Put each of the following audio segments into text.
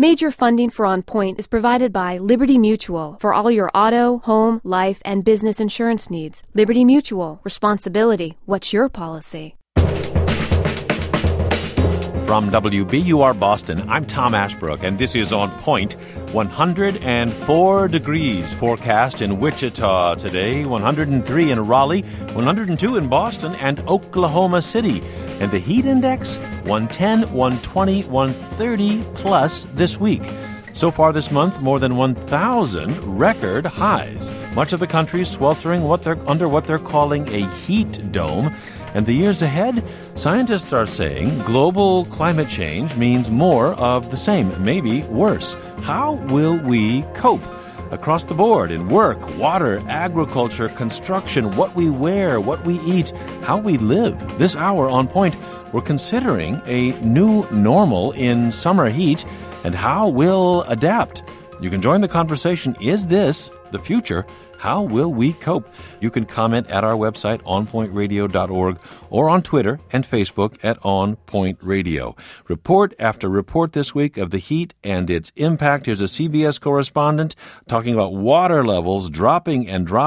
Major funding for On Point is provided by Liberty Mutual for all your auto, home, life, and business insurance needs. Liberty Mutual. Responsibility. What's your policy? From WBUR Boston, I'm Tom Ashbrook, and this is On Point. 104 degrees forecast in Wichita today, 103 in Raleigh, 102 in Boston and Oklahoma City. And the heat index, 110, 120, 130 plus this week. So far this month, more than 1,000 record highs. Much of the country sweltering under what they're calling a heat dome. And the years ahead, scientists are saying global climate change means more of the same, maybe worse. How will we cope? Across the board in work, water, agriculture, construction, what we wear, what we eat, how we live. This hour on Point, we're considering a new normal in summer heat and how we'll adapt. You can join the conversation. Is this the future? How will we cope? You can comment at our website, onpointradio.org, or on Twitter and Facebook at On Point Radio. Report after report this week of the heat and its impact. Here's a CBS correspondent talking about water levels dropping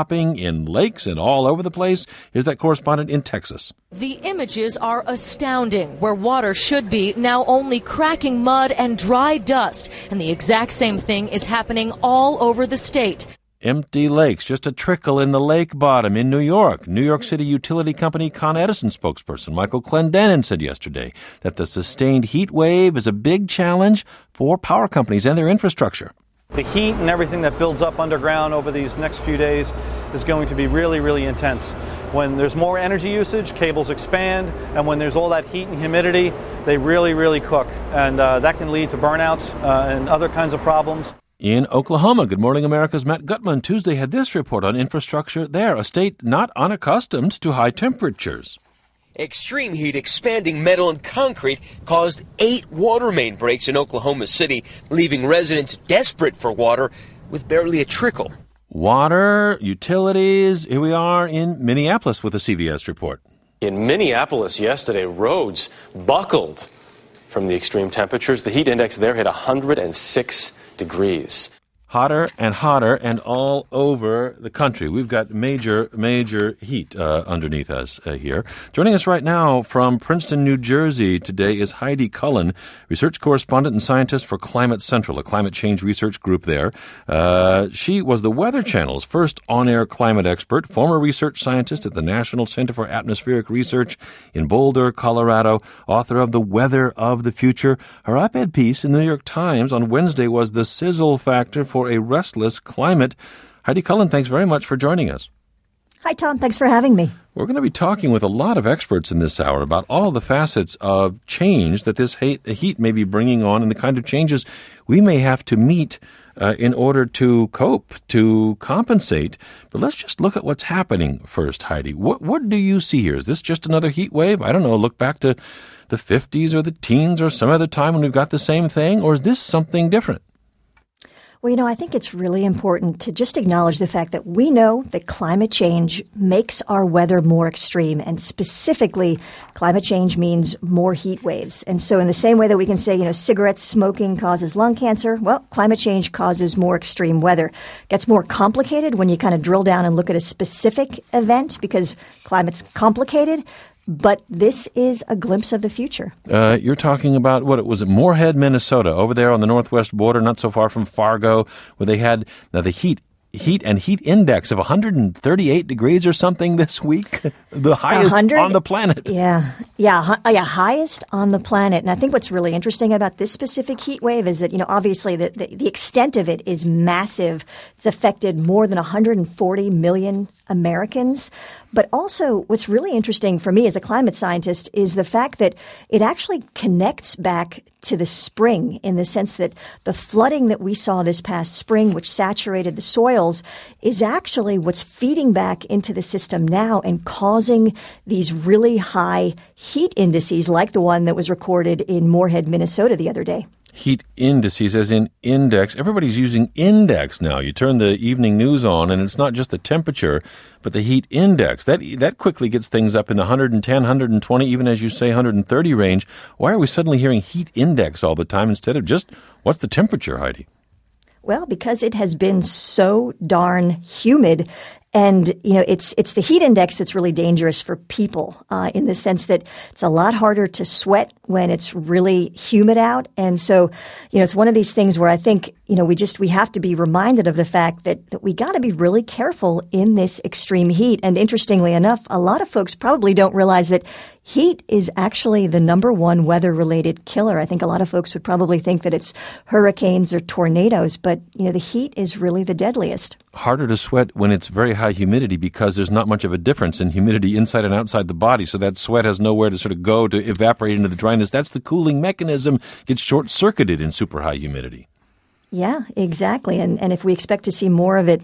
in lakes and all over the place. Here's that correspondent in Texas. The images are astounding. Where water should be, now only cracking mud and dry dust. And the exact same thing is happening all over the state. Empty lakes, just a trickle in the lake bottom in New York. New York City utility company Con Edison spokesperson Michael Clendenin said yesterday that the sustained heat wave is a big challenge for power companies and their infrastructure. The heat and everything that builds up underground over these next few days is going to be really, really intense. When there's more energy usage, cables expand, and when there's all that heat and humidity, they really, really cook. And that can lead to burnouts and other kinds of problems. In Oklahoma, Good Morning America's Matt Gutman Tuesday had this report on infrastructure there, a state not unaccustomed to high temperatures. Extreme heat expanding metal and concrete caused 8 water main breaks in Oklahoma City, leaving residents desperate for water with barely a trickle. Water, utilities, here we are in Minneapolis with a CBS report. In Minneapolis yesterday, roads buckled from the extreme temperatures. The heat index there hit 106 degrees. Hotter and all over the country. We've got major heat underneath us here. Joining us right now from Princeton, New Jersey today is Heidi Cullen, research correspondent and scientist for Climate Central, a climate change research group there. She was the Weather Channel's first on-air climate expert, former research scientist at the National Center for Atmospheric Research in Boulder, Colorado, author of The Weather of the Future. Her op-ed piece in the New York Times on Wednesday was The Sizzle Factor for a Restless Climate. Heidi Cullen, thanks very much for joining us. Hi, Tom. Thanks for having me. We're going to be talking with a lot of experts in this hour about all the facets of change that this heat may be bringing on and the kind of changes we may have to meet in order to cope, to compensate. But let's just look at what's happening first, Heidi. What do you see here? Is this just another heat wave? I don't know, look back to the 50s or the teens or some other time when we've got the same thing? Or is this something different? Well, I think it's really important to just acknowledge the fact that we know that climate change makes our weather more extreme, and specifically climate change means more heat waves. And so in the same way that we can say, cigarette smoking causes lung cancer, well, climate change causes more extreme weather. It gets more complicated when you kind of drill down and look at a specific event because climate's complicated. But this is a glimpse of the future. You're talking about, Moorhead, Minnesota, over there on the northwest border, not so far from Fargo, where they had the heat index of 138 degrees or something this week, the highest on the planet. Yeah, highest on the planet. And I think what's really interesting about this specific heat wave is that, obviously the extent of it is massive. It's affected more than 140 million Americans. But also what's really interesting for me as a climate scientist is the fact that it actually connects back to the spring in the sense that the flooding that we saw this past spring, which saturated the soils, is actually what's feeding back into the system now and causing these really high heat indices like the one that was recorded in Moorhead, Minnesota the other day. Heat indices, as in index. Everybody's using index now. You turn the evening news on, and it's not just the temperature, but the heat index. That quickly gets things up in the 110, 120, even as you say, 130 range. Why are we suddenly hearing heat index all the time instead of just what's the temperature, Heidi? Well, because it has been so darn humid. And, it's the heat index that's really dangerous for people in the sense that it's a lot harder to sweat when it's really humid out. And so, it's one of these things where I think, we have to be reminded of the fact that we got to be really careful in this extreme heat. And interestingly enough, a lot of folks probably don't realize that heat is actually the number one weather-related killer. I think a lot of folks would probably think that it's hurricanes or tornadoes, but, the heat is really the deadliest. Harder to sweat when it's very high humidity because there's not much of a difference in humidity inside and outside the body, so that sweat has nowhere to sort of go to evaporate into the dryness. That's the cooling mechanism gets short-circuited in super high humidity. Yeah, exactly. And if we expect to see more of it,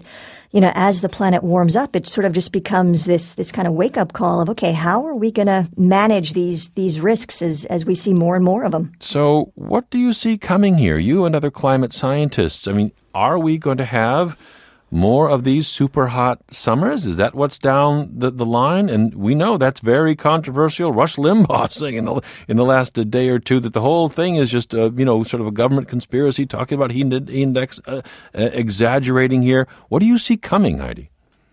as the planet warms up, it sort of just becomes this kind of wake-up call of, okay, how are we going to manage these risks as we see more and more of them? So what do you see coming here? You and other climate scientists, are we going to have more of these super hot summers? Is that what's down the line? And we know that's very controversial. Rush Limbaugh saying in the last day or two that the whole thing is just sort of a government conspiracy, talking about heat index, exaggerating here. What do you see coming, Heidi?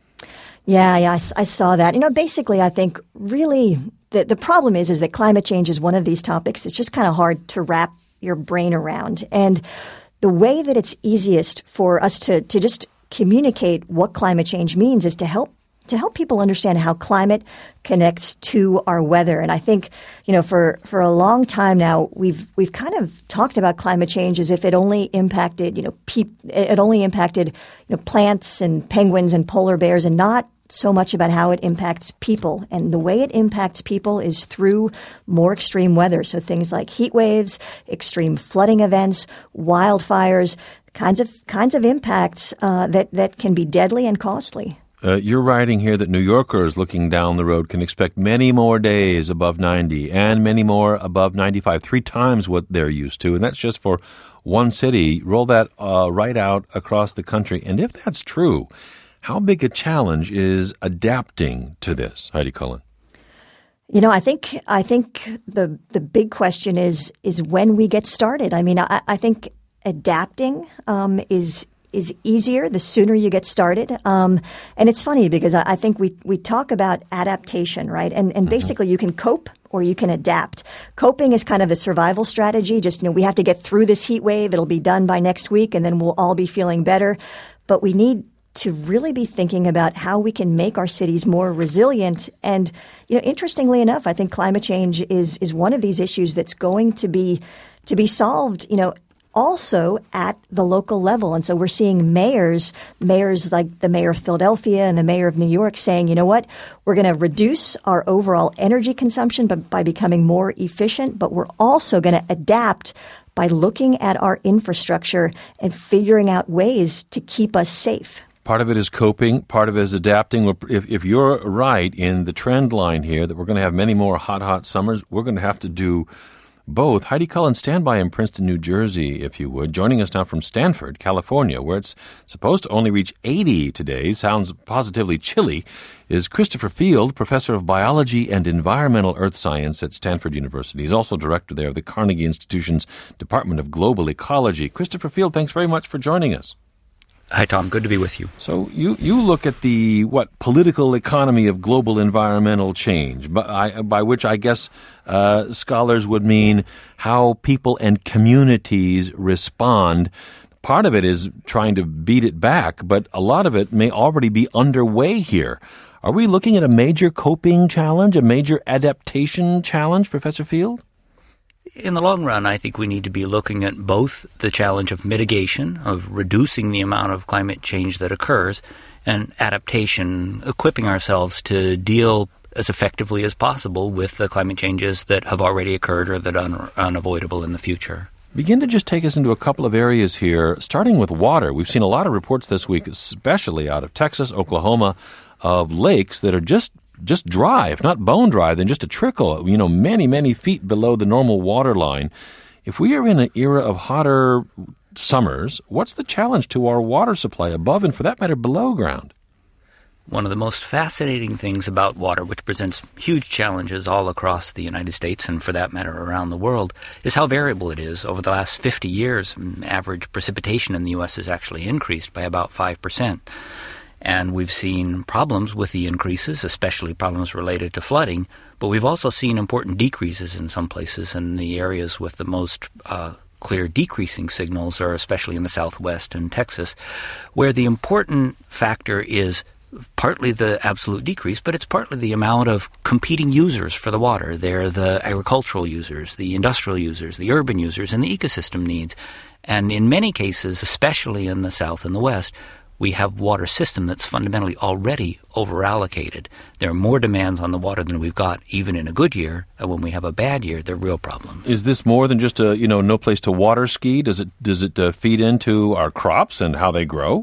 Yeah, I saw that. Basically, I think really the problem is that climate change is one of these topics that's just kind of hard to wrap your brain around. And the way that it's easiest for us to just communicate what climate change means is to help people understand how climate connects to our weather. And I think, for a long time now, we've kind of talked about climate change as if it only impacted, plants and penguins and polar bears, and not so much about how it impacts people. And the way it impacts people is through more extreme weather. So things like heat waves, extreme flooding events, wildfires, kinds of impacts that can be deadly and costly. You're writing here that New Yorkers looking down the road can expect many more days above 90 and many more above 95, 3 times what they're used to. And that's just for one city. Roll that right out across the country. And if that's true, how big a challenge is adapting to this, Heidi Cullen? I think the big question is when we get started. I think adapting is easier the sooner you get started. And it's funny because I think we talk about adaptation, right? And basically you can cope or you can adapt. Coping is kind of the survival strategy. Just, we have to get through this heat wave. It'll be done by next week and then we'll all be feeling better. But we need to really be thinking about how we can make our cities more resilient. And, interestingly enough, I think climate change is one of these issues that's going to be solved, also at the local level. And so we're seeing mayors like the mayor of Philadelphia and the mayor of New York saying, we're going to reduce our overall energy consumption by becoming more efficient, but we're also going to adapt by looking at our infrastructure and figuring out ways to keep us safe. Part of it is coping. Part of it is adapting. If you're right in the trend line here that we're going to have many more hot summers, we're going to have to do both. Heidi Cullen, stand by in Princeton, New Jersey, if you would. Joining us now from Stanford, California, where it's supposed to only reach 80 today, sounds positively chilly, is Christopher Field, professor of biology and environmental earth science at Stanford University. He's also director there of the Carnegie Institution's Department of Global Ecology. Christopher Field, thanks very much for joining us. Hi, Tom. Good to be with you. So you look at the, political economy of global environmental change, by which I guess scholars would mean how people and communities respond. Part of it is trying to beat it back, but a lot of it may already be underway here. Are we looking at a major coping challenge, a major adaptation challenge, Professor Field? In the long run, I think we need to be looking at both the challenge of mitigation, of reducing the amount of climate change that occurs, and adaptation, equipping ourselves to deal as effectively as possible with the climate changes that have already occurred or that are unavoidable in the future. Begin to just take us into a couple of areas here, starting with water. We've seen a lot of reports this week, especially out of Texas, Oklahoma, of lakes that are just dry, if not bone dry, then just a trickle, many, many feet below the normal water line. If we are in an era of hotter summers, what's the challenge to our water supply above and, for that matter, below ground? One of the most fascinating things about water, which presents huge challenges all across the United States and, for that matter, around the world, is how variable it is. Over the last 50 years, average precipitation in the U.S. has actually increased by about 5%. And we've seen problems with the increases, especially problems related to flooding, but we've also seen important decreases in some places, and the areas with the most clear decreasing signals are especially in the Southwest and Texas, where the important factor is partly the absolute decrease, but it's partly the amount of competing users for the water. They're the agricultural users, the industrial users, the urban users, and the ecosystem needs. And in many cases, especially in the South and the West, we have a water system that's fundamentally already over-allocated. There are more demands on the water than we've got even in a good year, and when we have a bad year, there are real problems. Is this more than just no place to water ski? Does it feed into our crops and how they grow?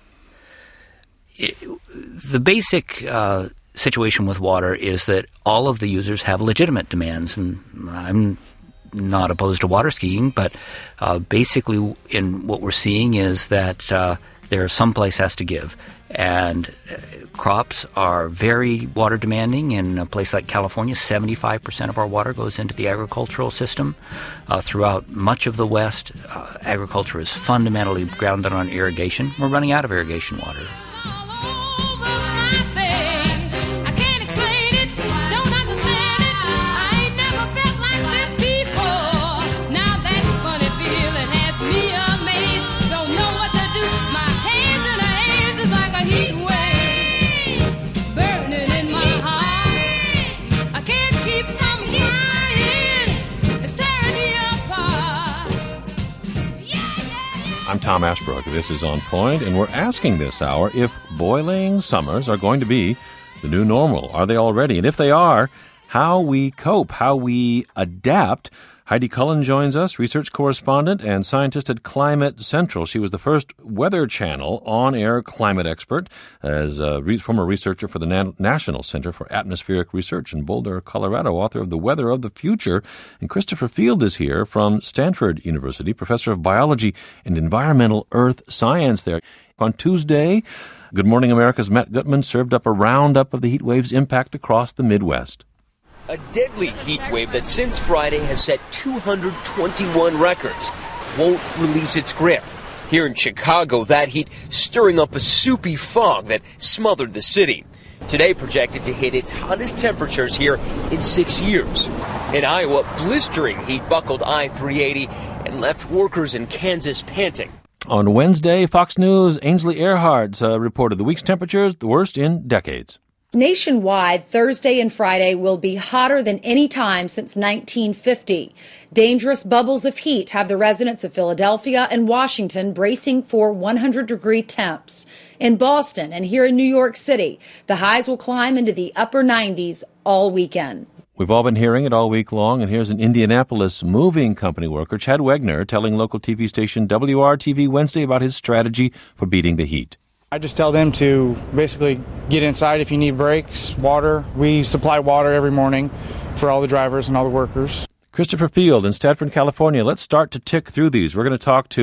The basic situation with water is that all of the users have legitimate demands, and I'm not opposed to water skiing, but basically in what we're seeing is that there's some place has to give. And crops are very water demanding. In a place like California, 75% of our water goes into the agricultural system. Throughout much of the West, agriculture is fundamentally grounded on irrigation. We're running out of irrigation water. I'm Tom Ashbrook. This is On Point, and we're asking this hour if boiling summers are going to be the new normal. Are they already? And if they are, how we cope, how we adapt. Heidi Cullen joins us, research correspondent and scientist at Climate Central. She was the first Weather Channel on-air climate expert as a former researcher for the National Center for Atmospheric Research in Boulder, Colorado, author of The Weather of the Future. And Christopher Field is here from Stanford University, professor of biology and environmental earth science there. On Tuesday, Good Morning America's Matt Gutman served up a roundup of the heat wave's impact across the Midwest. A deadly heat wave that since Friday has set 221 records won't release its grip. Here in Chicago, that heat stirring up a soupy fog that smothered the city. Today projected to hit its hottest temperatures here in 6 years. In Iowa, blistering heat buckled I-380 and left workers in Kansas panting. On Wednesday, Fox News' Ainsley Earhardt reported the week's temperatures the worst in decades. Nationwide, Thursday and Friday will be hotter than any time since 1950. Dangerous bubbles of heat have the residents of Philadelphia and Washington bracing for 100-degree temps. In Boston and here in New York City, the highs will climb into the upper 90s all weekend. We've all been hearing it all week long, and here's an Indianapolis moving company worker, Chad Wegner, telling local TV station WRTV Wednesday about his strategy for beating the heat. I just tell them to basically get inside if you need breaks, water. We supply water every morning for all the drivers and all the workers. Christopher Field in Stanford, California. Let's start to tick through these. We're going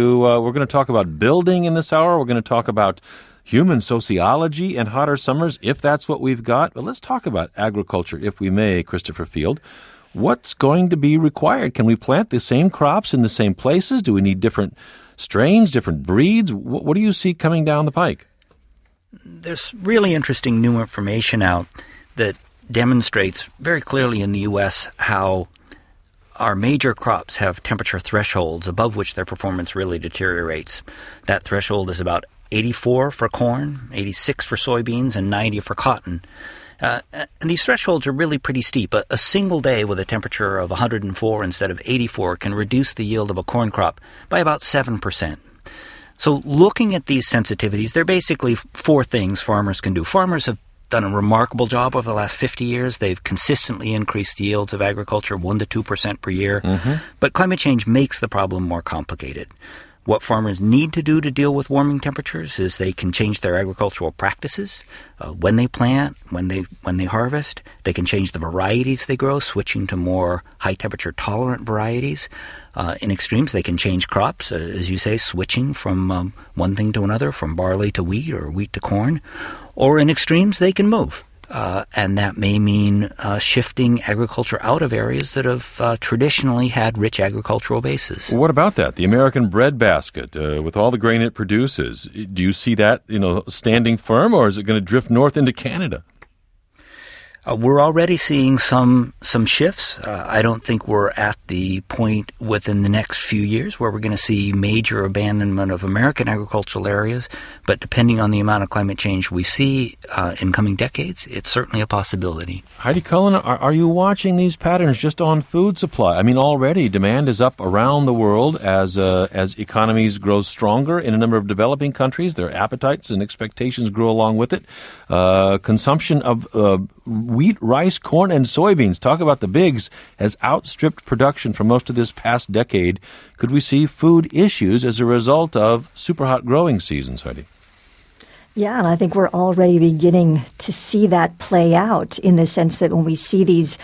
to talk about building in this hour. We're going to talk about human sociology and hotter summers, if that's what we've got. But let's talk about agriculture, if we may, Christopher Field. What's going to be required? Can we plant the same crops in the same places? Do we need different strains, different breeds? What do you see coming down the pike? There's really interesting new information out that demonstrates very clearly in the U.S. how our major crops have temperature thresholds above which their performance really deteriorates. That threshold is about 84 for corn, 86 for soybeans, and 90 for cotton. And these thresholds are really pretty steep. A single day with a temperature of 104 instead of 84 can reduce the yield of a corn crop by about 7%. So looking at these sensitivities, there are basically four things farmers can do. Farmers have done a remarkable job over the last 50 years. They've consistently increased the yields of agriculture 1% to 2% per year. Mm-hmm. But climate change makes the problem more complicated. What farmers need to do to deal with warming temperatures is they can change their agricultural practices, when they plant, when they harvest. They can change the varieties they grow, switching to more high-temperature tolerant varieties. In extremes, they can change crops, as you say, switching from one thing to another, from barley to wheat or wheat to corn. Or in extremes, they can move. And that may mean shifting agriculture out of areas that have traditionally had rich agricultural bases. What about that? The American breadbasket, with all the grain it produces, do you see that, standing firm, or is it going to drift north into Canada? We're already seeing some shifts. I don't think we're at the point within the next few years where we're going to see major abandonment of American agricultural areas, but depending on the amount of climate change we see in coming decades, it's certainly a possibility. Heidi Cullen, are you watching these patterns just on food supply? I mean, already demand is up around the world as economies grow stronger in a number of developing countries. Their appetites and expectations grow along with it. Consumption of wheat, rice, corn, and soybeans, talk about the bigs, has outstripped production for most of this past decade. Could we see food issues as a result of super hot growing seasons, Heidi? Yeah, and I think we're already beginning to see that play out in the sense that when we see these,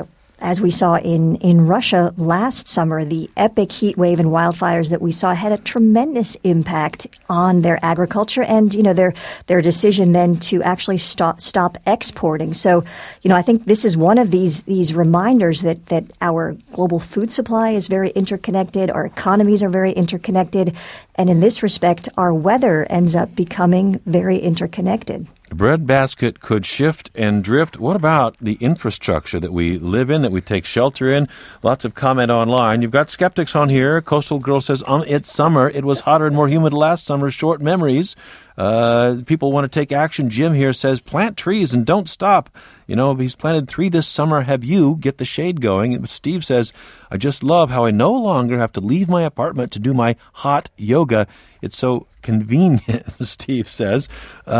as we saw in Russia last summer, the epic heat wave and wildfires that we saw had a tremendous impact on their agriculture and, their decision then to actually stop exporting. So, I think this is one of these reminders that our global food supply is very interconnected, our economies are very interconnected, and in this respect, our weather ends up becoming very interconnected. The breadbasket could shift and drift. What about the infrastructure that we live in, that we take shelter in? Lots of comment online. You've got skeptics on here. Coastal Girl says, it's summer. It was hotter and more humid last summer. Short memories. People want to take action. Jim here says, plant trees and don't stop. He's planted 3 this summer. Have you? Get the shade going. And Steve says, I just love how I no longer have to leave my apartment to do my hot yoga. It's so convenient, Steve says.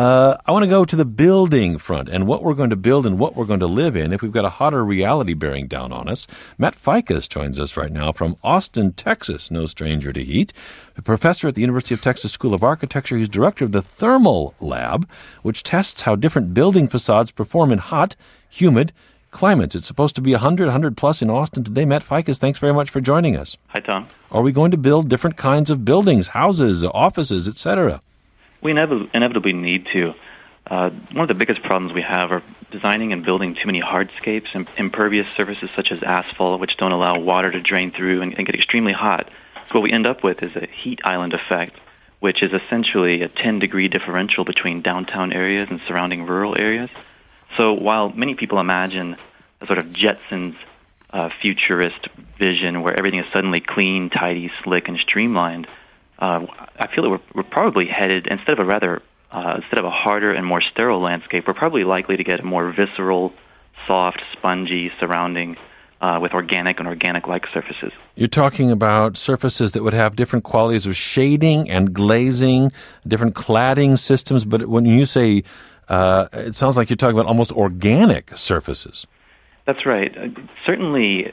I want to go to the building front and what we're going to build and what we're going to live in if we've got a hotter reality bearing down on us. Matt Ficus joins us right now from Austin, Texas, no stranger to heat. A professor at the University of Texas School of Architecture. He's director of the Thermal Lab, which tests how different building facades perform in hot, humid climates. It's supposed to be 100 plus in Austin today. Matt Ficus, thanks very much for joining us. Hi, Tom. Are we going to build different kinds of buildings, houses, offices, etc.? We inevitably need to. One of the biggest problems we have are designing and building too many hardscapes and impervious surfaces such as asphalt, which don't allow water to drain through and get extremely hot. So what we end up with is a heat island effect, which is essentially a 10-degree differential between downtown areas and surrounding rural areas. So while many people imagine a sort of Jetsons futurist vision where everything is suddenly clean, tidy, slick, and streamlined, I feel that we're probably headed, instead of a harder and more sterile landscape, we're probably likely to get a more visceral, soft, spongy surrounding with organic and organic-like surfaces. You're talking about surfaces that would have different qualities of shading and glazing, different cladding systems, but when you say it sounds like you're talking about almost organic surfaces. That's right. Certainly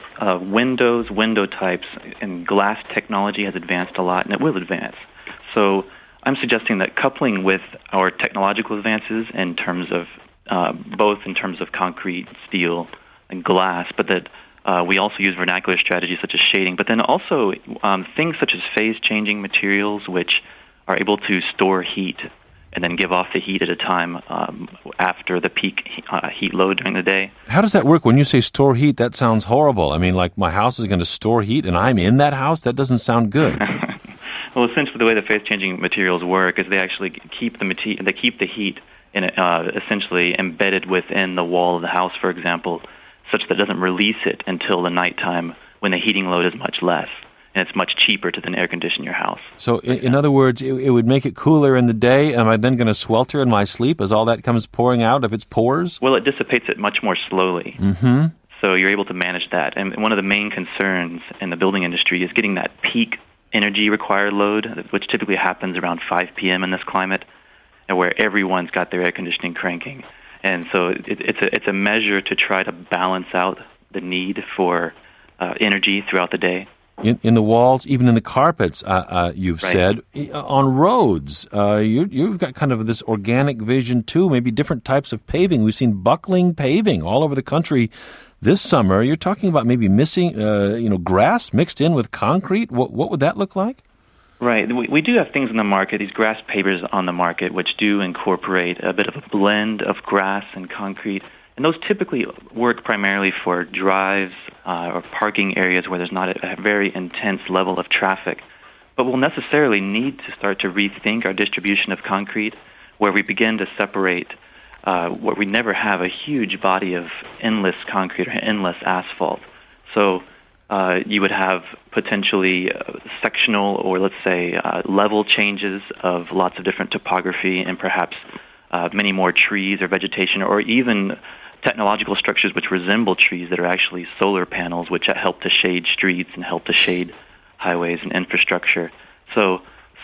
window types, and glass technology has advanced a lot, and it will advance. So I'm suggesting that coupling with our technological advances in terms of both in terms of concrete, steel, and glass, but that we also use vernacular strategies such as shading, but then also things such as phase-changing materials which are able to store heat and then give off the heat at a time after the peak heat load during the day. How does that work? When you say store heat, that sounds horrible. I mean, like my house is going to store heat and I'm in that house? That doesn't sound good. Well, essentially the way the phase-changing materials work is they actually keep the heat in essentially embedded within the wall of the house, for example, such that it doesn't release it until the nighttime when the heating load is much less. And it's much cheaper to then air condition your house. So, in other words, it would make it cooler in the day. Am I then going to swelter in my sleep as all that comes pouring out of its pores? Well, it dissipates it much more slowly. Mm-hmm. So you're able to manage that. And one of the main concerns in the building industry is getting that peak energy required load, which typically happens around 5 p.m. in this climate, and where everyone's got their air conditioning cranking. And so it's a measure to try to balance out the need for energy throughout the day. in the walls, even in the carpets, you've said. On roads, you've got kind of this organic vision, too, maybe different types of paving. We've seen buckling paving all over the country this summer. You're talking about maybe missing, grass mixed in with concrete. What would that look like? Right. We do have things in the market, these grass pavers on the market, which do incorporate a bit of a blend of grass and concrete. And those typically work primarily for drives or parking areas where there's not a very intense level of traffic. But we'll necessarily need to start to rethink our distribution of concrete, where we begin to separate where we never have a huge body of endless concrete or endless asphalt. So you would have potentially sectional or, let's say, level changes of lots of different topography and perhaps many more trees or vegetation, or even technological structures which resemble trees that are actually solar panels, which help to shade streets and help to shade highways and infrastructure. So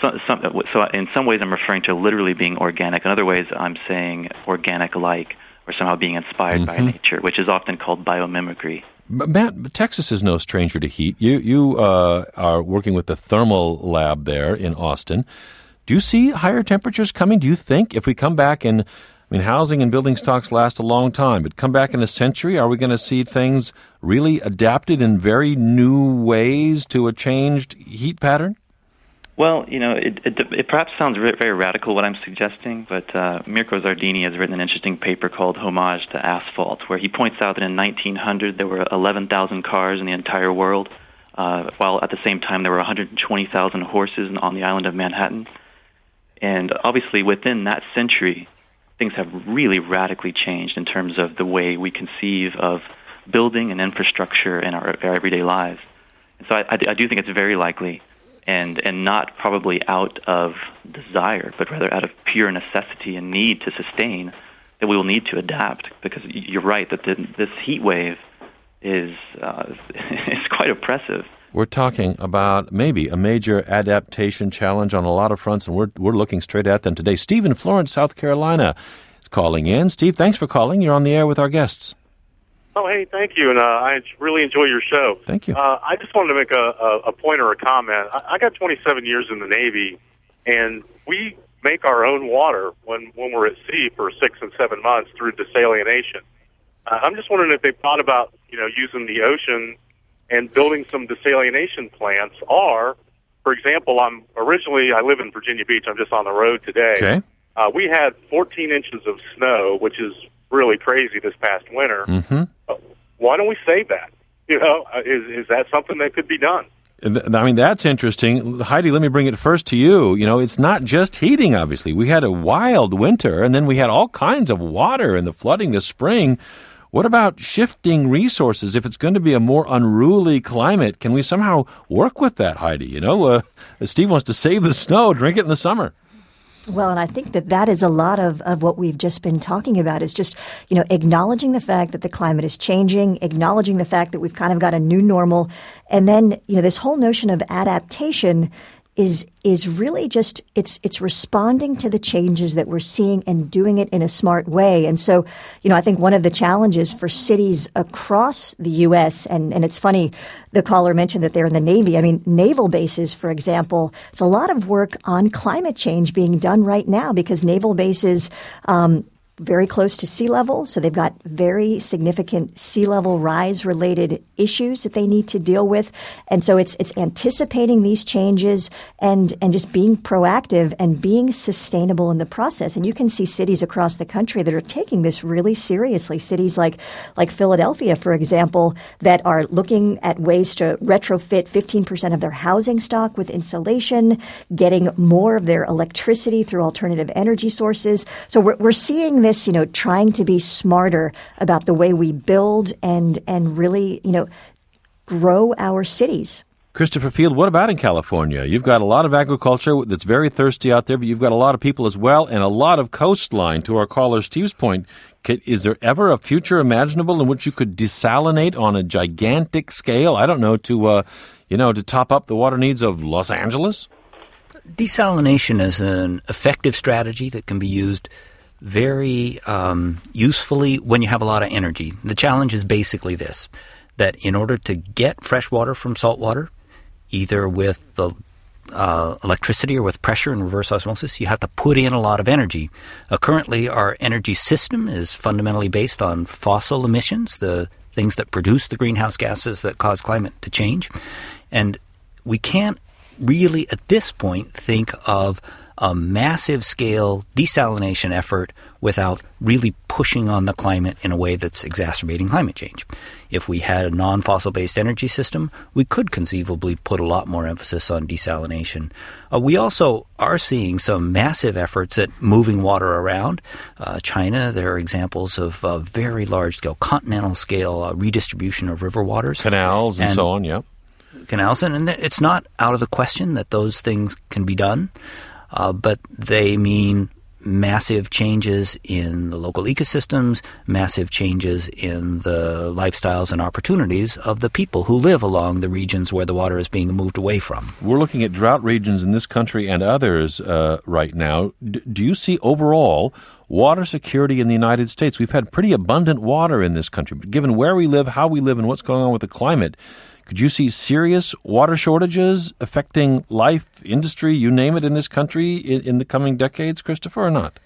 in some ways I'm referring to literally being organic. In other ways I'm saying organic-like, or somehow being inspired by nature, which is often called biomimicry. Matt, Texas is no stranger to heat. You are working with the thermal lab there in Austin. Do you see higher temperatures coming? Do you think if we come back and, housing and building stocks last a long time, but come back in a century, are we going to see things really adapted in very new ways to a changed heat pattern? Well, it perhaps sounds very radical what I'm suggesting, but Mirko Zardini has written an interesting paper called Homage to Asphalt, where he points out that in 1900 there were 11,000 cars in the entire world, while at the same time there were 120,000 horses on the island of Manhattan. And obviously within that century, things have really radically changed in terms of the way we conceive of building and infrastructure in our everyday lives. And so I do think it's very likely, and not probably out of desire, but rather out of pure necessity and need to sustain, that we will need to adapt. Because you're right that this heat wave is quite oppressive. We're talking about maybe a major adaptation challenge on a lot of fronts, and we're looking straight at them today. Steve in Florence, South Carolina is calling in. Steve, thanks for calling. You're on the air with our guests. Oh, hey, thank you, and I really enjoy your show. Thank you. I just wanted to make a point or a comment. I got 27 years in the Navy, and we make our own water when we're at sea for 6 and 7 months through desalination. I'm just wondering if they've thought about, using the ocean and building some desalination plants, or, for example, I live in Virginia Beach. I'm just on the road today. Okay. We had 14 inches of snow, which is really crazy this past winter. Mm-hmm. Why don't we save that? Is that something that could be done? That's interesting. Heidi, let me bring it first to you. It's not just heating, obviously. We had a wild winter, and then we had all kinds of water and the flooding this spring. What about shifting resources? If it's going to be a more unruly climate, can we somehow work with that, Heidi? Steve wants to save the snow, drink it in the summer. Well, and I think that is a lot of what we've just been talking about, is just, acknowledging the fact that the climate is changing, acknowledging the fact that we've kind of got a new normal. And then, this whole notion of adaptation is really just it's responding to the changes that we're seeing and doing it in a smart way. And so, I think one of the challenges for cities across the U.S., and it's funny, the caller mentioned that they're in the Navy. Naval bases, for example, it's a lot of work on climate change being done right now, because naval bases very close to sea level, so they've got very significant sea level rise related issues that they need to deal with. And so it's anticipating these changes and just being proactive and being sustainable in the process. And you can see cities across the country that are taking this really seriously. Cities like Philadelphia, for example, that are looking at ways to retrofit 15% of their housing stock with insulation, getting more of their electricity through alternative energy sources. So we're seeing this, trying to be smarter about the way we build and really, grow our cities. Christopher Field, what about in California? You've got a lot of agriculture that's very thirsty out there, but you've got a lot of people as well, and a lot of coastline, to our caller Steve's point. Is there ever a future imaginable in which you could desalinate on a gigantic scale? I don't know, to top up the water needs of Los Angeles? Desalination is an effective strategy that can be used very usefully when you have a lot of energy. The challenge is basically this, that in order to get fresh water from salt water, either with the electricity or with pressure and reverse osmosis. You have to put in a lot of energy. Currently, our energy system is fundamentally based on fossil emissions, the things that produce the greenhouse gases that cause climate to change. And we can't really, at this point, think of a massive scale desalination effort without really pushing on the climate in a way that's exacerbating climate change. If we had a non-fossil based energy system, we could conceivably put a lot more emphasis on desalination. We also are seeing some massive efforts at moving water around. China, there are examples of very large scale, continental scale redistribution of river waters. Canals and so on, yeah. Canals, and it's not out of the question that those things can be done. But they mean massive changes in the local ecosystems, massive changes in the lifestyles and opportunities of the people who live along the regions where the water is being moved away from. We're looking at drought regions in this country and others right now. Do you see overall water security in the United States? We've had pretty abundant water in this country, but given where we live, how we live, and what's going on with the climate, could you see serious water shortages affecting life, industry, you name it, in this country in the coming decades, Christopher, or not?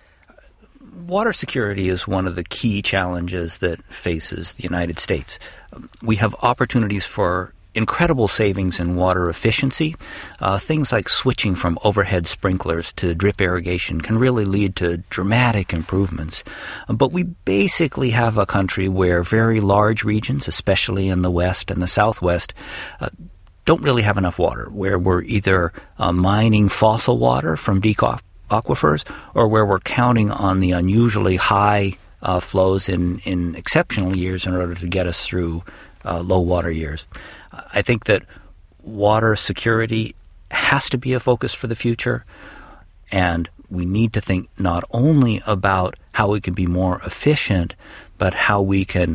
Water security is one of the key challenges that faces the United States. We have opportunities for incredible savings in water efficiency. Things like switching from overhead sprinklers to drip irrigation can really lead to dramatic improvements. But we basically have a country where very large regions, especially in the West and the Southwest, don't really have enough water, where we're either mining fossil water from deep aquifers or where we're counting on the unusually high flows in exceptional years in order to get us through low water years. I think that water security has to be a focus for the future, and we need to think not only about how we can be more efficient, but how we can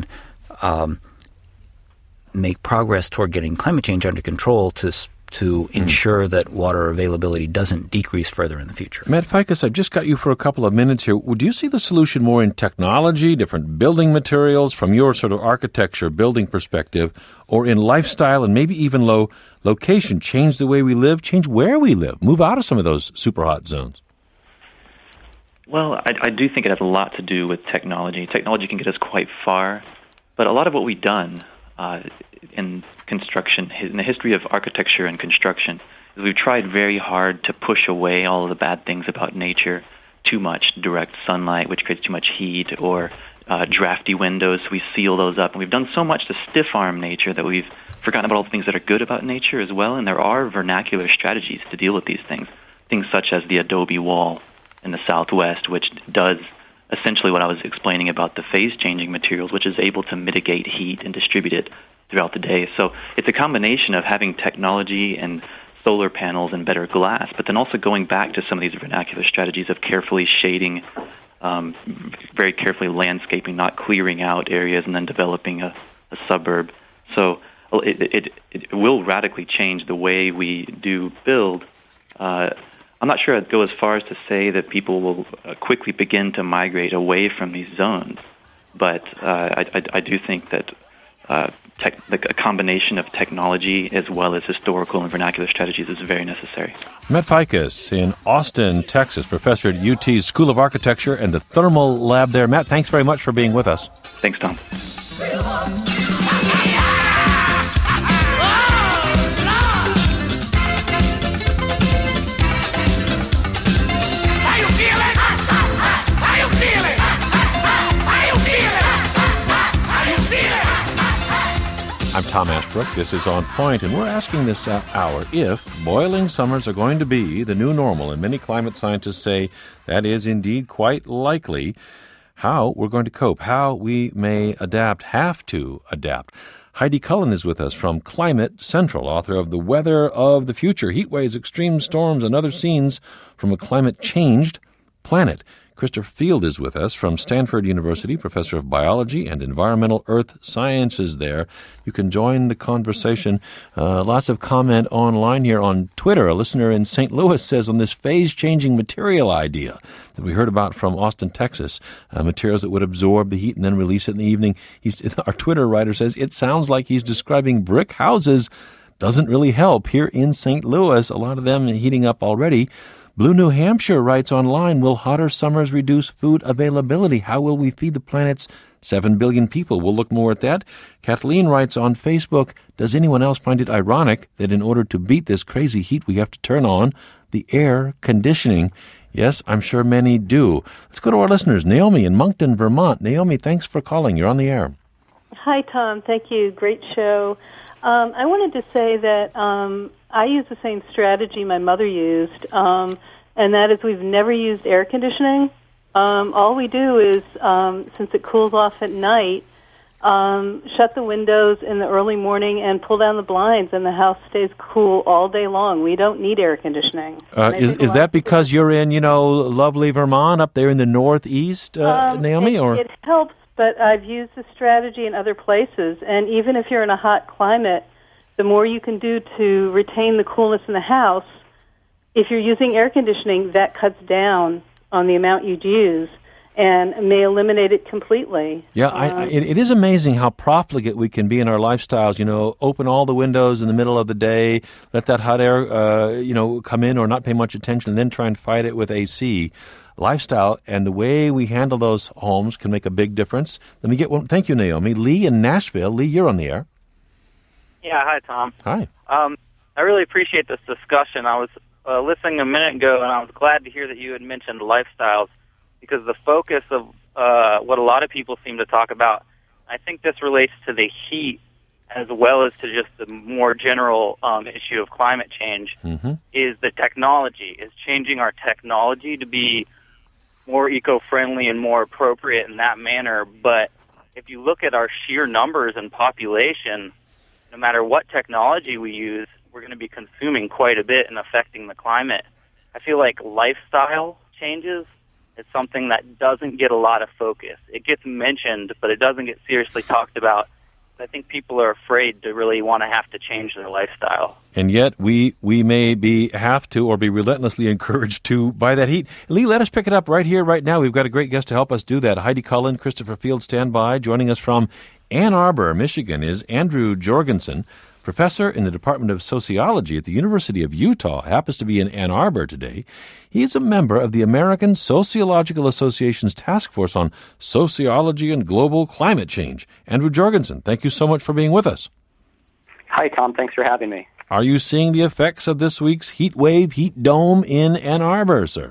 make progress toward getting climate change under control to ensure that water availability doesn't decrease further in the future. Matt Ficus, I've just got you for a couple of minutes here. Do you see the solution more in technology, different building materials from your sort of architecture, building perspective, or in lifestyle and maybe even location, change the way we live, change where we live, move out of some of those super hot zones? Well, I do think it has a lot to do with technology. Technology can get us quite far, but a lot of what we've done in construction, in the history of architecture and construction, is we've tried very hard to push away all of the bad things about nature, too much direct sunlight, which creates too much heat, or drafty windows, so we seal those up. And we've done so much to stiff-arm nature that we've forgotten about all the things that are good about nature as well, and there are vernacular strategies to deal with these things. Things such as the adobe wall in the Southwest, which does essentially what I was explaining about the phase-changing materials, which is able to mitigate heat and distribute it throughout the day. So it's a combination of having technology and solar panels and better glass, but then also going back to some of these vernacular strategies of carefully shading, very carefully landscaping, not clearing out areas and then developing a suburb. So it will radically change the way we do build. I'm not sure I'd go as far as to say that people will quickly begin to migrate away from these zones, but I do think that a combination of technology as well as historical and vernacular strategies is very necessary. Matt Ficus in Austin, Texas, professor at UT's School of Architecture and the Thermal Lab there. Matt, thanks very much for being with us. Thanks, Tom. I'm Tom Ashbrook. This is On Point, and we're asking this hour if boiling summers are going to be the new normal, and many climate scientists say that is indeed quite likely, how we're going to cope, how we may have to adapt. Heidi Cullen is with us from Climate Central, author of The Weather of the Future, Heat Waves, Extreme Storms, and Other Scenes from a Climate-Changed Planet. Christopher Field is with us from Stanford University, professor of biology and environmental earth sciences there. You can join the conversation. Lots of comment online here on Twitter. A listener in St. Louis says on this phase-changing material idea that we heard about from Austin, Texas, materials that would absorb the heat and then release it in the evening. Our Twitter writer says it sounds like he's describing brick houses doesn't really help. Here in St. Louis, a lot of them heating up already. Blue New Hampshire writes online, will hotter summers reduce food availability? How will we feed the planet's 7 billion people? We'll look more at that. Kathleen writes on Facebook, does anyone else find it ironic that in order to beat this crazy heat, we have to turn on the air conditioning? Yes, I'm sure many do. Let's go to our listeners. Naomi in Moncton, Vermont. Naomi, thanks for calling. You're on the air. Hi, Tom. Thank you. Great show. I wanted to say that I use the same strategy my mother used, and that is we've never used air conditioning. All we do is, since it cools off at night, shut the windows in the early morning and pull down the blinds, and the house stays cool all day long. We don't need air conditioning. Is that because you're in, lovely Vermont up there in the northeast, Naomi? It helps, but I've used this strategy in other places, and even if you're in a hot climate, the more you can do to retain the coolness in the house, if you're using air conditioning, that cuts down on the amount you'd use and may eliminate it completely. Yeah, it is amazing how profligate we can be in our lifestyles. Open all the windows in the middle of the day, let that hot air, come in or not pay much attention, and then try and fight it with AC. Lifestyle and the way we handle those homes can make a big difference. Let me get one. Thank you, Naomi. Lee in Nashville. Lee, you're on the air. Yeah, hi, Tom. Hi. I really appreciate this discussion. I was listening a minute ago, and I was glad to hear that you had mentioned lifestyles, because the focus of what a lot of people seem to talk about, I think this relates to the heat as well as to just the more general issue of climate change, is the technology, is changing our technology to be more eco-friendly and more appropriate in that manner. But if you look at our sheer numbers and population, no matter what technology we use, we're going to be consuming quite a bit and affecting the climate. I feel like lifestyle changes is something that doesn't get a lot of focus. It gets mentioned, but it doesn't get seriously talked about. I think people are afraid to really want to have to change their lifestyle. And yet we may have to or be relentlessly encouraged to by that heat. Lee, let us pick it up right here, right now. We've got a great guest to help us do that. Heidi Cullen, Christopher Field, stand by. Joining us from Ann Arbor, Michigan, is Andrew Jorgensen, professor in the Department of Sociology at the University of Utah, happens to be in Ann Arbor today. He is a member of the American Sociological Association's Task Force on Sociology and Global Climate Change. Andrew Jorgensen, thank you so much for being with us. Hi, Tom. Thanks for having me. Are you seeing the effects of this week's heat wave, heat dome in Ann Arbor, sir?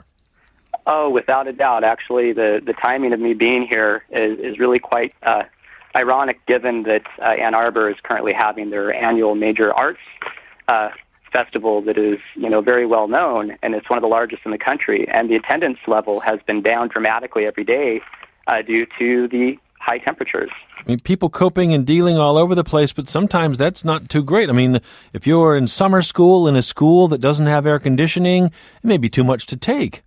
Oh, without a doubt. Actually, the timing of me being here is really quite ironic, given that Ann Arbor is currently having their annual major arts festival that is, very well known, and it's one of the largest in the country. And the attendance level has been down dramatically every day due to the high temperatures. I mean, people coping and dealing all over the place, but sometimes that's not too great. I mean, if you're in summer school in a school that doesn't have air conditioning, it may be too much to take.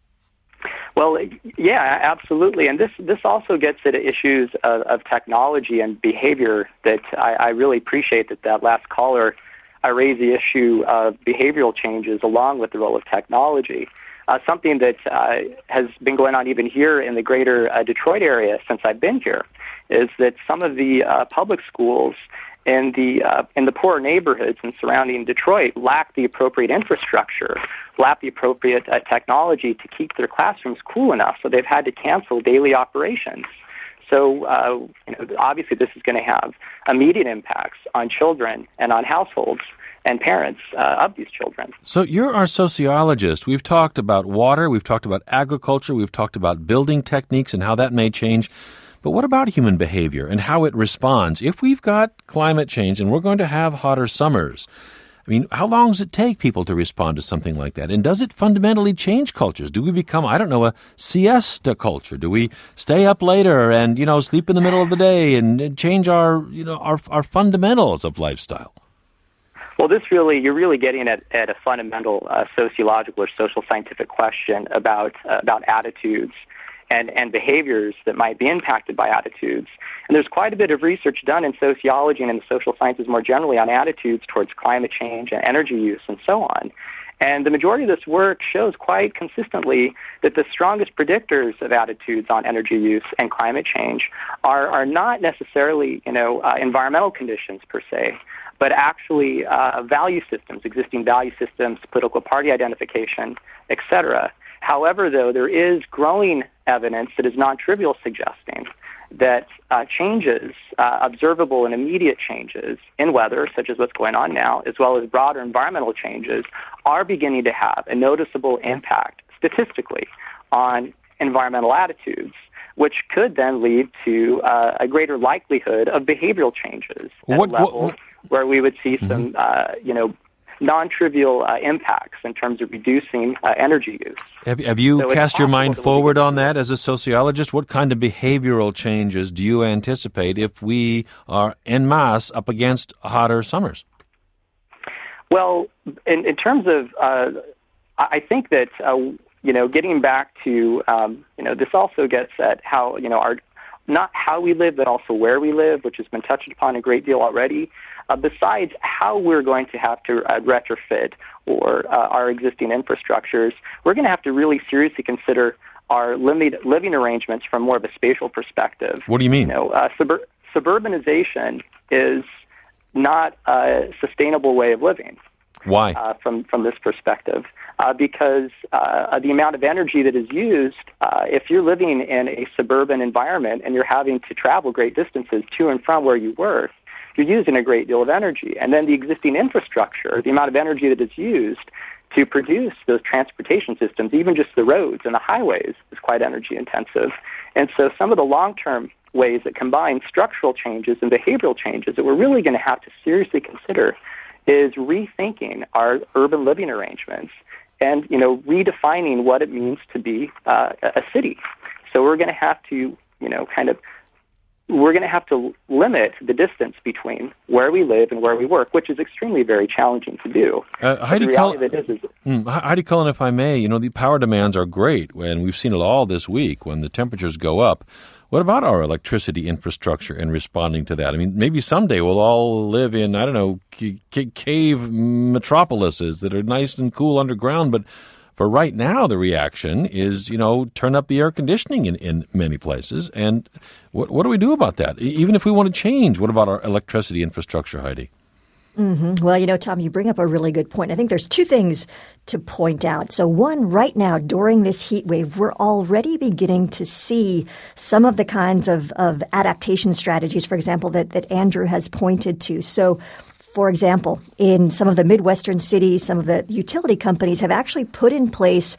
Well, yeah, absolutely. And this also gets at issues of technology and behavior that I really appreciate that last caller raised the issue of behavioral changes along with the role of technology. Something that has been going on even here in the greater Detroit area since I've been here is that some of the public schools in the poorer neighborhoods and surrounding Detroit lack the appropriate infrastructure, lack the appropriate technology to keep their classrooms cool enough, so they've had to cancel daily operations. So obviously this is going to have immediate impacts on children and on households and parents of these children. So you're our sociologist. We've talked about water, we've talked about agriculture, we've talked about building techniques and how that may change. But what about human behavior and how it responds? If we've got climate change and we're going to have hotter summers, I mean, how long does it take people to respond to something like that? And does it fundamentally change cultures? Do we become, a siesta culture? Do we stay up later and, sleep in the middle of the day and change our fundamentals of lifestyle? Well, you're really getting at a fundamental sociological or social scientific question about attitudes and behaviors that might be impacted by attitudes. And there's quite a bit of research done in sociology and in the social sciences more generally on attitudes towards climate change and energy use and so on. And the majority of this work shows quite consistently that the strongest predictors of attitudes on energy use and climate change are not necessarily, environmental conditions per se, but actually value systems, existing value systems, political party identification, etc. However, though, there is growing evidence that is non-trivial suggesting that changes, observable and immediate changes in weather, such as what's going on now, as well as broader environmental changes, are beginning to have a noticeable impact statistically on environmental attitudes, which could then lead to a greater likelihood of behavioral changes at a level where we would see some, non-trivial impacts in terms of reducing energy use. Have you cast your mind forward on that as a sociologist? What kind of behavioral changes do you anticipate if we are en masse up against hotter summers? Well, in terms of, I think that, getting back to, this also gets at how, not how we live, but also where we live, which has been touched upon a great deal already. Besides how we're going to have to retrofit or our existing infrastructures, we're going to have to really seriously consider our living arrangements from more of a spatial perspective. What do you mean? Suburbanization is not a sustainable way of living. Why? From this perspective, because the amount of energy that is used, if you're living in a suburban environment and you're having to travel great distances to and from where you work, you're using a great deal of energy. And then the existing infrastructure, the amount of energy that is used to produce those transportation systems, even just the roads and the highways, is quite energy intensive. And so some of the long-term ways that combine structural changes and behavioral changes that we're really going to have to seriously consider is rethinking our urban living arrangements and, redefining what it means to be a city. So we're going to have to, we're going to have to limit the distance between where we live and where we work, which is extremely very challenging to do. Heidi Cullen, if I may, the power demands are great, and we've seen it all this week when the temperatures go up. What about our electricity infrastructure and responding to that? I mean, maybe someday we'll all live in, cave metropolises that are nice and cool underground, but for right now, the reaction is, turn up the air conditioning in many places. And what do we do about that? Even if we want to change, what about our electricity infrastructure, Heidi? Mm-hmm. Well, Tom, you bring up a really good point. I think there's two things to point out. So one, right now, during this heat wave, we're already beginning to see some of the kinds of adaptation strategies, for example, that Andrew has pointed to. So for example, in some of the Midwestern cities, some of the utility companies have actually put in place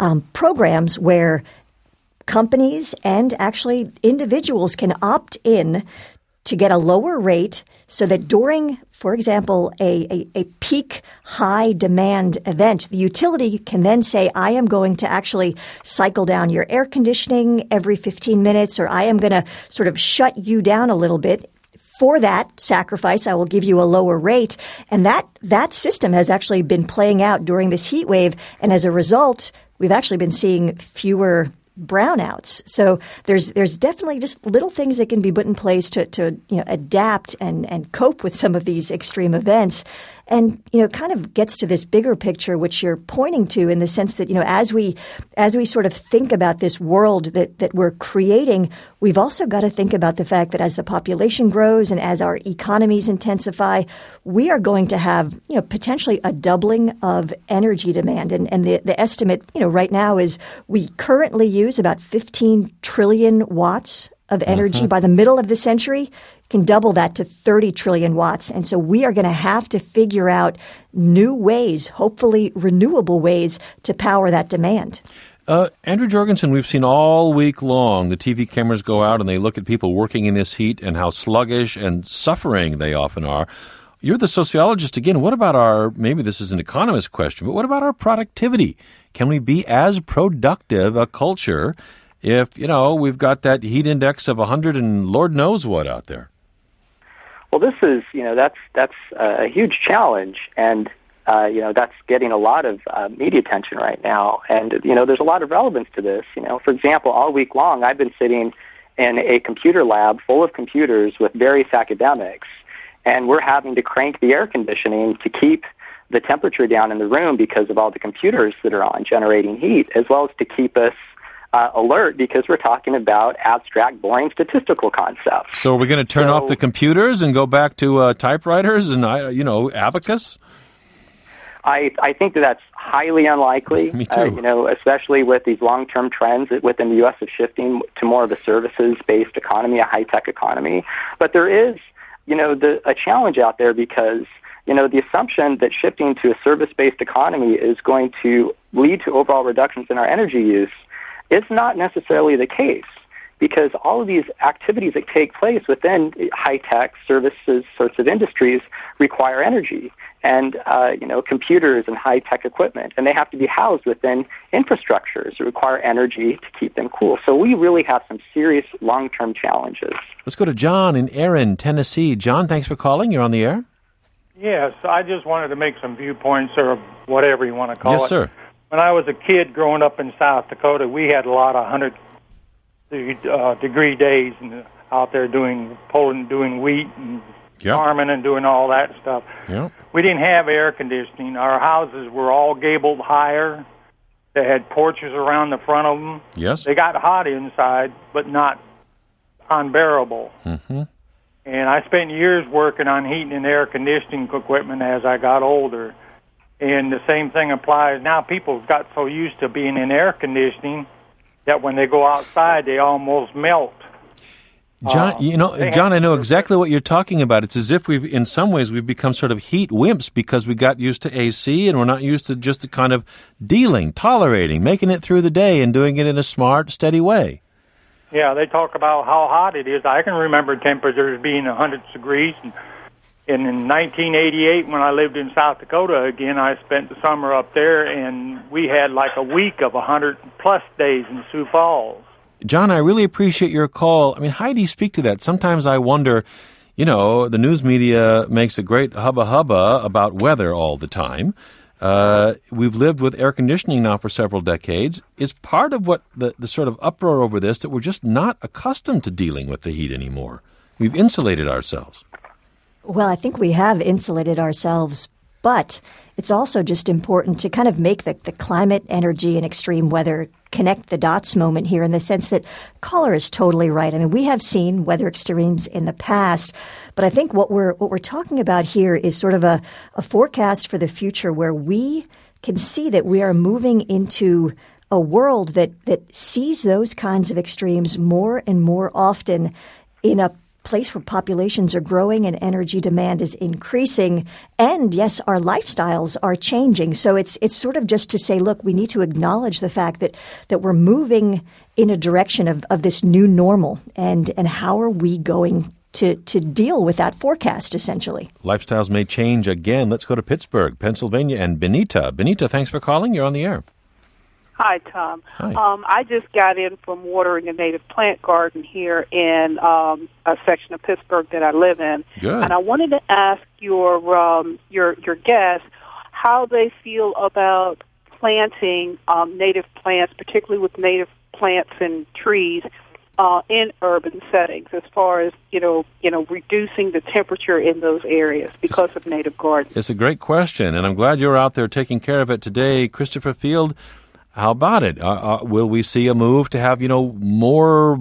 programs where companies and actually individuals can opt in to get a lower rate so that during, for example, a peak high demand event, the utility can then say, I am going to actually cycle down your air conditioning every 15 minutes, or I am going to sort of shut you down a little bit. For that sacrifice, I will give you a lower rate. And that system has actually been playing out during this heat wave. And as a result, we've actually been seeing fewer brownouts. So there's definitely just little things that can be put in place to adapt and cope with some of these extreme events. And, kind of gets to this bigger picture, which you're pointing to in the sense that, as we sort of think about this world that we're creating, we've also got to think about the fact that as the population grows and as our economies intensify, we are going to have, potentially a doubling of energy demand. And the estimate, right now is we currently use about 15 trillion watts of energy. By the middle of the century, can double that to 30 trillion watts. And so we are going to have to figure out new ways, hopefully renewable ways, to power that demand. Andrew Jorgensen, we've seen all week long the TV cameras go out and they look at people working in this heat and how sluggish and suffering they often are. You're the sociologist again. What about maybe this is an economist question, but what about our productivity? Can we be as productive a culture if, we've got that heat index of 100 and Lord knows what out there? Well, this is, that's a huge challenge, and, that's getting a lot of media attention right now. And, there's a lot of relevance to this. For example, all week long, I've been sitting in a computer lab full of computers with various academics, and we're having to crank the air conditioning to keep the temperature down in the room because of all the computers that are on generating heat, as well as to keep us alert because we're talking about abstract, boring statistical concepts. So are we going to turn off the computers and go back to typewriters and, abacus? I think that's highly unlikely. Me too. Especially with these long-term trends within the U.S. of shifting to more of a services-based economy, a high-tech economy. But there is, a challenge out there because, the assumption that shifting to a service-based economy is going to lead to overall reductions in our energy use is not necessarily the case, because all of these activities that take place within high-tech services sorts of industries require energy and, computers and high-tech equipment, and they have to be housed within infrastructures that require energy to keep them cool. So we really have some serious long-term challenges. Let's go to John in Erin, Tennessee. John, thanks for calling. You're on the air. Yes, I just wanted to make some viewpoints or whatever you want to call it. Yes, sir. When I was a kid growing up in South Dakota, we had a lot of 100-degree days out there doing wheat and farming and doing all that stuff. Yep. We didn't have air conditioning. Our houses were all gabled higher. They had porches around the front of them. Yes. They got hot inside, but not unbearable. Mm-hmm. And I spent years working on heating and air conditioning equipment as I got older. And the same thing applies now. People got so used to being in air conditioning that when they go outside, they almost melt. John, John, I know exactly what you're talking about. It's as if in some ways, we've become sort of heat wimps because we got used to AC and we're not used to just the kind of tolerating, making it through the day and doing it in a smart, steady way. Yeah, they talk about how hot it is. I can remember temperatures being 100 degrees. And in 1988, when I lived in South Dakota again, I spent the summer up there, and we had like a week of 100-plus days in Sioux Falls. John, I really appreciate your call. I mean, how do you speak to that? Sometimes I wonder, the news media makes a great hubba-hubba about weather all the time. We've lived with air conditioning now for several decades. Is part of what the sort of uproar over this that we're just not accustomed to dealing with the heat anymore? We've insulated ourselves. Well, I think we have insulated ourselves, but it's also just important to kind of make the climate, energy, and extreme weather connect the dots moment here in the sense that caller is totally right. I mean, we have seen weather extremes in the past, but I think what we're talking about here is sort of a forecast for the future where we can see that we are moving into a world that sees those kinds of extremes more and more often in a place where populations are growing and energy demand is increasing. And yes, our lifestyles are changing. So it's sort of just to say, look, we need to acknowledge the fact that we're moving in a direction of this new normal. And how are we going to deal with that forecast, essentially? Lifestyles may change again. Let's go to Pittsburgh, Pennsylvania, and Benita. Benita, thanks for calling. You're on the air. Hi, Tom. Hi. I just got in from watering a native plant garden here in a section of Pittsburgh that I live in. Good. And I wanted to ask your guests how they feel about planting native plants, particularly with native plants and trees in urban settings, as far as reducing the temperature in those areas because of native gardens. It's a great question, and I'm glad you're out there taking care of it today, Christopher Field. How about it? Will we see a move to have, more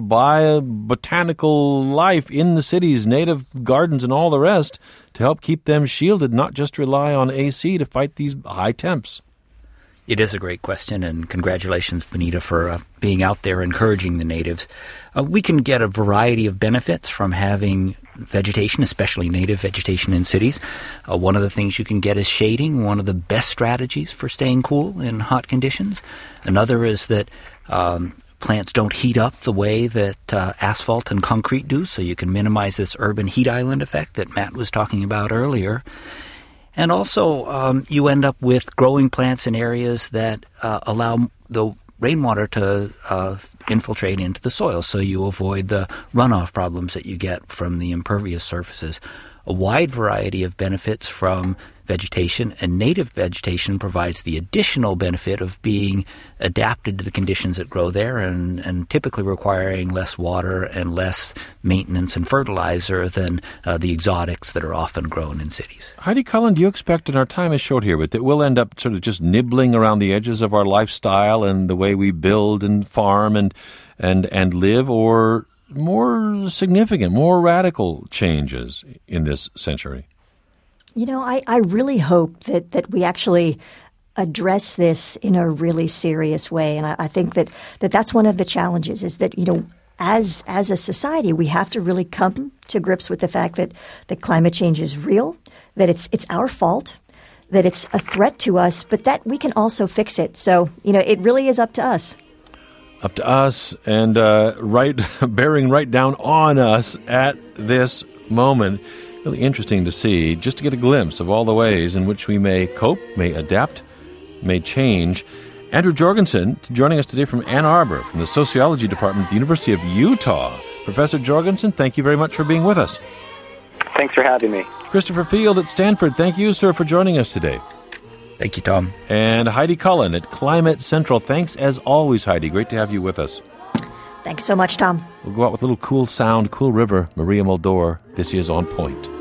botanical life in the cities, native gardens and all the rest to help keep them shielded, not just rely on AC to fight these high temps? It is a great question, and congratulations, Benita, for being out there encouraging the natives. We can get a variety of benefits from having vegetation, especially native vegetation in cities. One of the things you can get is shading, one of the best strategies for staying cool in hot conditions. Another is that plants don't heat up the way that asphalt and concrete do, so you can minimize this urban heat island effect that Matt was talking about earlier. And also, you end up with growing plants in areas that allow the rainwater to infiltrate into the soil, so you avoid the runoff problems that you get from the impervious surfaces. a wide variety of benefits from vegetation, and native vegetation provides the additional benefit of being adapted to the conditions that grow there and typically requiring less water and less maintenance and fertilizer than the exotics that are often grown in cities. Heidi Cullen, do you expect, and our time is short here, but that we'll end up sort of just nibbling around the edges of our lifestyle and the way we build and farm and live, or more significant, more radical changes in this century? You know, I really hope that we actually address this in a really serious way. And I think that's one of the challenges is that, you know, as a society, we have to really come to grips with the fact that climate change is real, that it's our fault, that it's a threat to us, but that we can also fix it. So, you know, it really is up to us. Up to us and bearing right down on us at this moment. Really interesting to see, just to get a glimpse of all the ways in which we may cope, may adapt, may change. Andrew Jorgensen joining us today from Ann Arbor, from the Sociology Department at the University of Utah. Professor Jorgensen, thank you very much for being with us. Thanks for having me. Christopher Field at Stanford, thank you, sir, for joining us today. Thank you, Tom. And Heidi Cullen at Climate Central. Thanks as always, Heidi. Great to have you with us. Thanks so much, Tom. We'll go out with a little cool sound, Cool River, Maria Muldaur. This is On Point.